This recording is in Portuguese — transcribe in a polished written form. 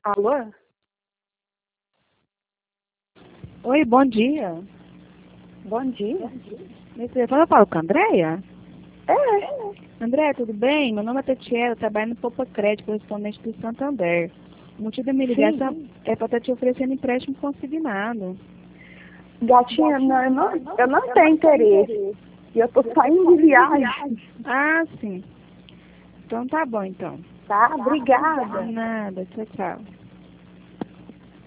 Alô? Oi, bom dia. Bom dia. Meu telefone eu falo com a Andréia? É. Andréia, tudo bem? Meu nome é Tatiana, eu trabalho no Poupa Crédito, correspondente do Santander. O motivo da minha ligação é para estar te oferecendo empréstimo consignado. Gatinha, eu não tenho interesse. E eu tô saindo de viagem. Ah, sim. Então tá bom, então. Tá? Obrigada. Nada, tchau, tchau.